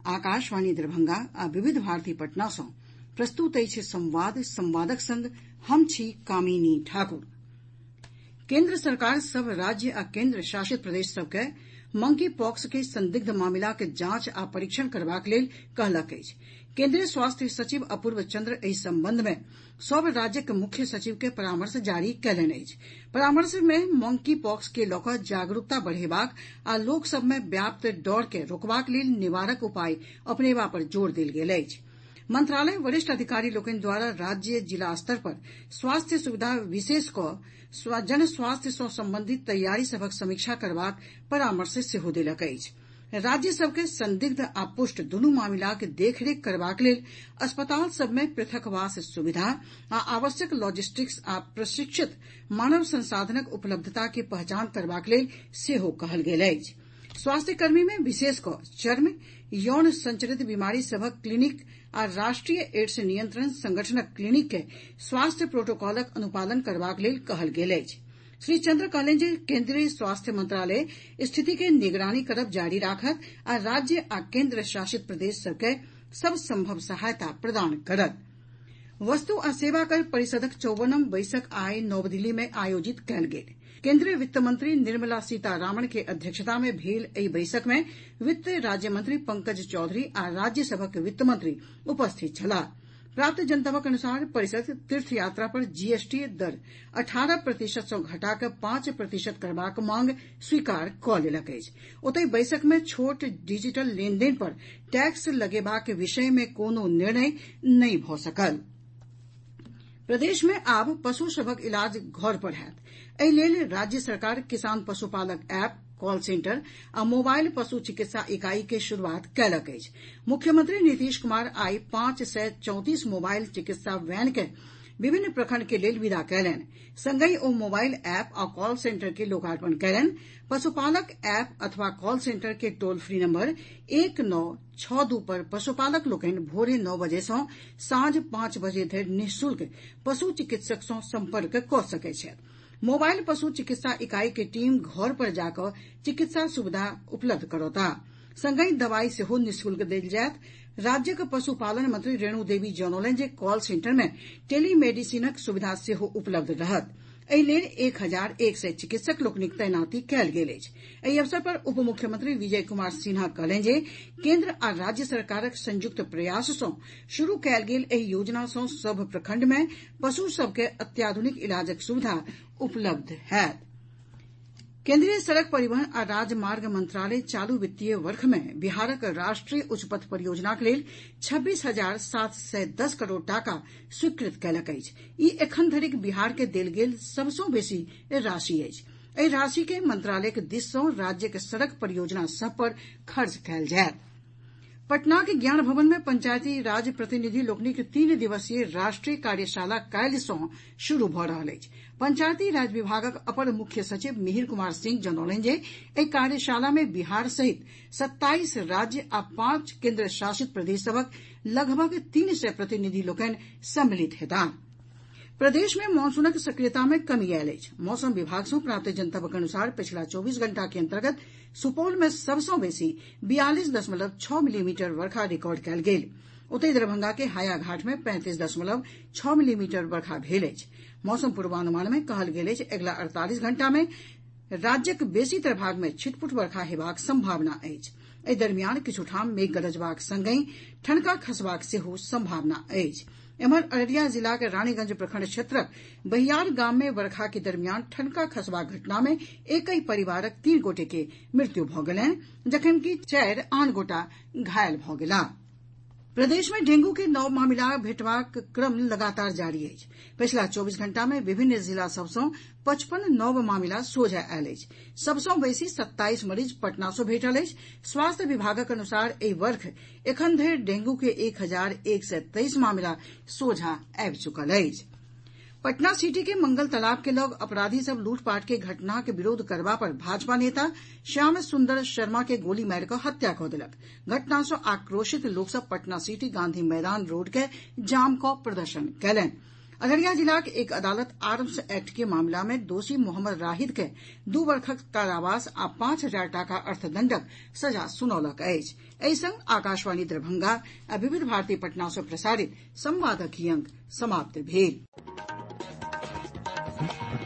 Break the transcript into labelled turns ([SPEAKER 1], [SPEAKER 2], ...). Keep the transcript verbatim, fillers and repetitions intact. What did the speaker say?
[SPEAKER 1] आकाशवाणी दरभंगा आ विविध भारती पटना सँ प्रस्तुत अछि संवाद संवादक संग हम छी कामिनी ठाकुर। केंद्र सरकार सभ राज्य आ केंद्र शासित प्रदेश सभ के मंकी पॉक्स के संदिग्ध मामिलाक जांच आ परीक्षण करबाक लेल कहलक अछि। केंद्रीय स्वास्थ्य सचिव अपूर्व चंद्र एहि संबंध मे सभ राज्यक मुख्य सचिव के परामर्श जारी कयलनि अछि। परामर्श मे मंकी पॉक्स के लऽ कऽ जागरूकता बढ़ेबाक आ लोक सभ मे व्याप्त डर के रोकबाक लेल निवारक उपाय अपनेबा पर जोर देल गेल अछि। मंत्रालय वरिष्ठ अधिकारी लोकनि द्वारा राज्य जिला स्तर पर स्वास्थ्य सुविधा विशेष कऽ जन स्वास्थ्य सँ संबंधित तैयारी सभक समीक्षा करबाक परामर्श सेहो देलक अछि। राज्य सभ के संदिग्ध आ पुष्ट दुनू मामिलाक देखरेख करबाक लेल अस्पताल सभ मे पृथकवास सुविधा आ आवश्यक लॉजिस्टिक्स आ प्रशिक्षित मानव संसाधनक उपलब्धता के पहचान करबाक लेल सेहो कहल गेल अछि। स्वास्थ्य कर्मी मे विशेष कऽ चर्म यौन संचरित बीमारी सभक क्लिनिक आ राष्ट्रीय एड्स नियंत्रण संगठनक क्लिनिक के स्वास्थ्य प्रोटोकॉलक अनुपालन करबाक लेल कहल गेल अछि। श्री चंद्र कहलनि जे केंद्रीय स्वास्थ्य मंत्रालय स्थिति के निगरानी करब जारी राखत आ राज्य आ केंद्र शासित प्रदेश सभ के सब संभव सहायता प्रदान करत। वस्तु आ सेवा कर परिषदक चौवनम बैसक आइ नव दिल्ली मे आयोजित कयल गेल। केंद्रीय वित्त मंत्री निर्मला सीतारामन के अध्यक्षता मे भेल एहि बैसक मे वित्त राज्य मंत्री पंकज चौधरी आ राज्य सभक वित्त मंत्री उपस्थित छलाह। प्राप्त जनतबक अनुसार परिषद तीर्थ यात्रा पर जीएसटी दर अठारह प्रतिशत सँ घटा कऽ पांच प्रतिशत करबाक मांग स्वीकार कऽ लेलक अछि। ओतहि बैसक मे छोट डिजिटल लेनदेन पर टैक्स लगेबाक विषय मे कोनो निर्णय नहि भऽ सकल। प्रदेश मे आब पशु सभक इलाज घर पर होयत। एहि लेल राज्य सरकार किसान पशुपालक ऐप, कॉल सेंटर आ मोबाइल पशु चिकित्सा इकाई के शुरूआत कयलक अछि। मुख्यमंत्री नीतीश कुमार आइ पांच सय चौंतीस मोबाइल चिकित्सा वैन के विभिन्न प्रखंड के लेल विदा कयलनि। संगहि ओ मोबाइल ऐप आ कॉल सेंटर के लोकार्पण कयलनि। पशुपालक ऐप अथवा कॉल सेंटर के टोल फ्री नंबर एक नौ छओ दू पर पशुपालक लोकनि भोरे नौ बजे सँ साँझ पांच बजे धरि निःशुल्क पशु चिकित्सक सँ संपर्क कऽ सकैत छथि। मोबाइल पशु चिकित्सा इकाई के टीम घर पर जाकऽ चिकित्सा सुविधा उपलब्ध करौता। संगहि दवाई सेहो निःशुल्क देल जायत। राज्यक पशुपालन मंत्री रेणु देवी जनौलनि जे कॉल सेंटर मे टेलीमेडिसिनक सुविधा सेहो उपलब्ध रहत। एहि लेल एक हजार एक सय चिकित्सक लोकनिक तैनाती कयल गेल अछि। एहि अवसर पर उप मुख्यमंत्री विजय कुमार सिन्हा कहलनि जे केंद्र आ राज्य सरकारक संयुक्त प्रयास सँ शुरू कयल गेल एहि योजना सँ सभ प्रखंड मे पशु सभ के अत्याधुनिक इलाजक सुविधा उपलब्ध होयत। केंद्रीय सड़क परिवहन आ राजमार्ग मंत्रालय चालू वित्तीय वर्ष मे बिहारक राष्ट्रीय उच्च पथ परियोजनाक लेल छब्बीस हजार सात सय दस करोड़ टाका स्वीकृत कयलक अछि। ई एखन धरिक बिहार के देल गेल सभ सँ बेसी राशि अछि। एहि राशि के मंत्रालयक दिस सँ राज्यक सड़क परियोजना सभ पर खर्च कयल जायत। पटनाक ज्ञान भवन मे पंचायती राज प्रतिनिधि लोकनिक तीन दिवसीय राष्ट्रीय कार्यशाला काल्हि सँ शुरू भऽ रहल अछि। पंचायती राज विभागक अपर मुख्य सचिव मिहिर कुमार सिंह जनौलनि जे एहि कार्यशाला मे बिहार सहित सत्ताईस राज्य आ पांच केंद्र शासित प्रदेश सभक लगभग तीन सय प्रतिनिधि लोकनि सम्मिलित हेताह। प्रदेश मे मॉनसूनक सक्रियता मे कमी आयल अछि। मौसम विभाग सँ प्राप्त जनतबक अनुसार पछिला चौबीस घंटा के अंतर्गत सुपौल मे सभ सँ बेसी बियालीस दशमलव छओ मिलीमीटर वर्षा रिकॉर्ड कयल गेल। ओतहि दरभंगा के हायाघाट मे पैंतीस दशमलव छओ मिलीमीटर वर्षा भेल अछि। मौसम पूर्वानुमान मे कहल गेल अछि अगिला अड़तालीस घंटा मे राज्यक बेसीतर भाग मे छिटपुट वर्षा हेबाक संभावना अछि। एहि दरमियान किछु ठाम मेघ गरजबाक संगहि ठनका खसबाक सेहो संभावना अछि। एम्हर अररिया जिलाक रानीगंज प्रखंड क्षेत्रक बहियार गाम मे वर्षा के दरमियान ठनका खसबाक घटना मे एकहि परिवारक तीन गोटे के मृत्यु भऽ गेलनि, जखनकि चारि आन गोटा घायल भऽ गेलाह। प्रदेश मे डेंगू के नव मामिला भेटबाक क्रम लगातार जारी अछि। पछिला चौबीस घंटा मे विभिन्न जिला सभ सँ पचपन नव मामिला सोझा आयल अछि। सभ सँ बेसी सत्ताईस मरीज पटना सँ भेटल अछि। स्वास्थ्य विभागक अनुसार एहि वर्ष एखन धरि डेंगू के एक हजार एक सय तेईस मामिला सोझा आबि चुकल अछि। पटना सिटी के मंगल तालाब के लग अपराधी सभ लूटपाट के घटना के विरोध करबा पर भाजपा नेता श्याम सुंदर शर्मा के गोली मारि कऽ हत्या कऽ देलक। घटना सँ आक्रोशित लोक सभ पटना सिटी गांधी मैदान रोड के जाम कऽ प्रदर्शन कयलनि। अररिया जिलाक एक अदालत आर्म्स एक्ट के मामला मे दोषी मोहम्मद राहिद के दू वर्षक कारावास आ पांच हजार टाका अर्थदंडक सजा सुनौलक अछि। एहि संग आकाशवाणी दरभंगा आ विविध भारती पटना सँ प्रसारित संवादक ई अंक समाप्त भेल।